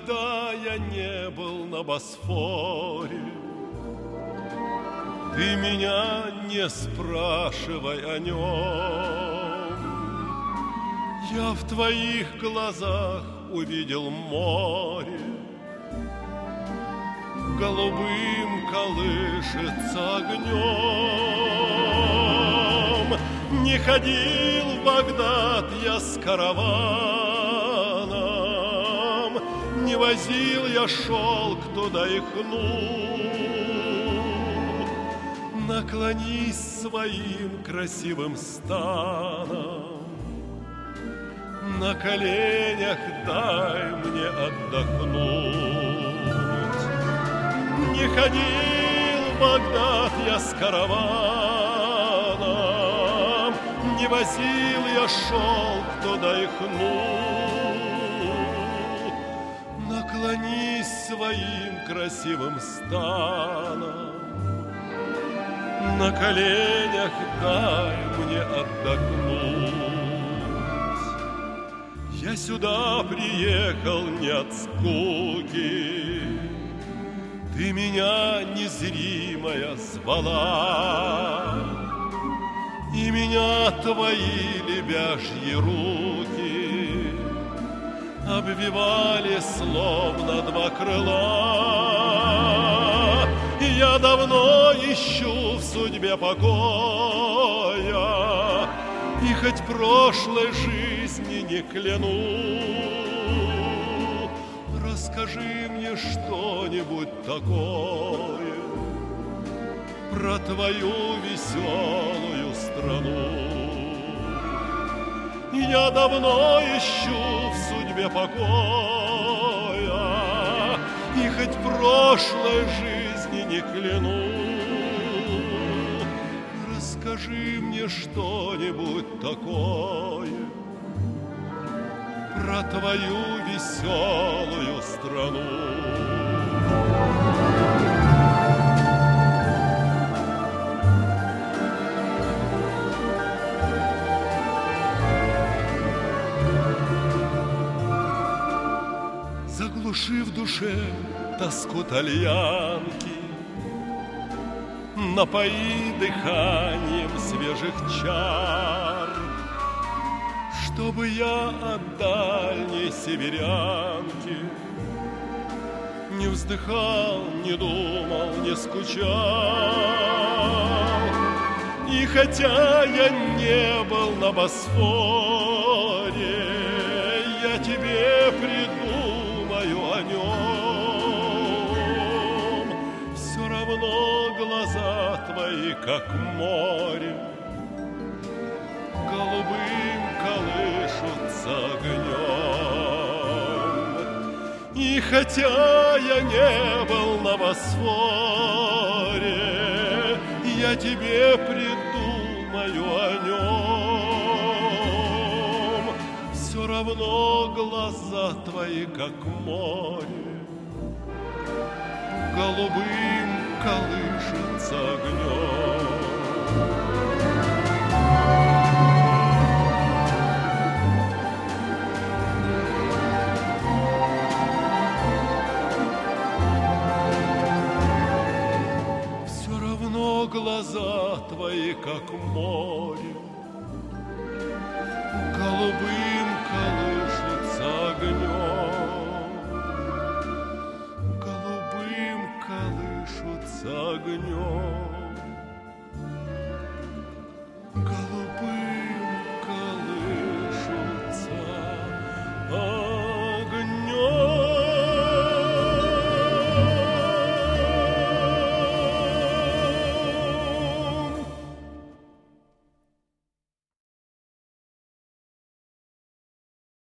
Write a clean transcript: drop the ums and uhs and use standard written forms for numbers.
Никогда я не был на Босфоре. Ты меня не спрашивай о нем. Я в твоих глазах увидел море, голубым колышется огнем. Не ходил в Багдад я с караваном, не возил я шелк туда и хну. Наклонись своим красивым станом, на коленях дай мне отдохнуть. Не ходил в Багдад я с караваном, не возил я шелк туда и хну. Наклонись своим красивым станом, на коленях дай мне отдохнуть. Я сюда приехал не от скуки, ты меня незримая звала, и меня твои лебяжьи руки обвивали словно два крыла. И я давно ищу в судьбе покоя, и хоть прошлой жизни не кляну, расскажи мне что-нибудь такое про твою веселую страну. Я давно ищу в судьбе покоя, и хоть прошлой жизни не кляну, расскажи мне что-нибудь такое про твою веселую страну. Заглуши в душе тоску тальянки, напои дыханием свежих чар, чтобы я от дальней северянки не вздыхал, не думал, не скучал. И хотя я не был на Босфоре, я тебе придумаю о нем. Все равно глаза твои, как море, голубым колышутся огнем. И хотя я не был на Босфоре, я тебе придумаю о нем. Все равно глаза твои, как море, голубым колышется огнем. Глаза твои, как море, голубым колышется огнем, голубым колышется огнем.